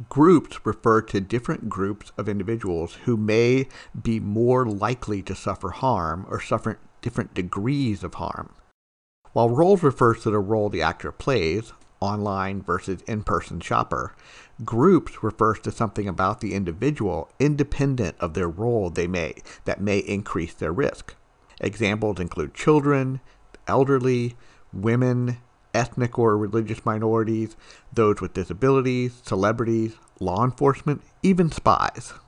Groups refer to different groups of individuals who may be more likely to suffer harm or suffer different degrees of harm. While roles refers to the role the actor plays, online versus in-person shopper, groups refers to something about the individual independent of their role that may increase their risk. Examples include children, elderly, women, ethnic or religious minorities, those with disabilities, celebrities, law enforcement, even spies.